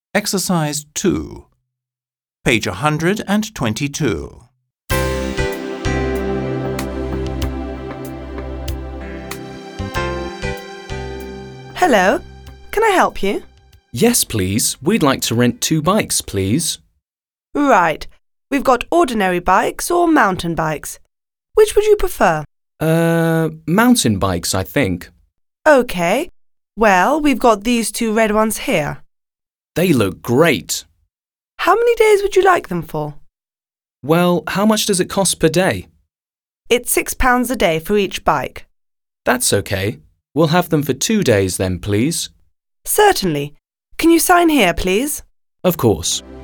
Exercise 2, page 122. Hello, can I help you? Yes, please. We'd like to rent 2 bikes, please. Right, we've got ordinary bikes or mountain bikes. Which would you prefer? Mountain bikes, I think. OK, well, we've got these 2 red ones here. They look great. How many days would you like them for? Well, how much does it cost per day? It's £6 a day for each bike. That's okay. We'll have them for 2 days then, please. Certainly. Can you sign here, please? Of course.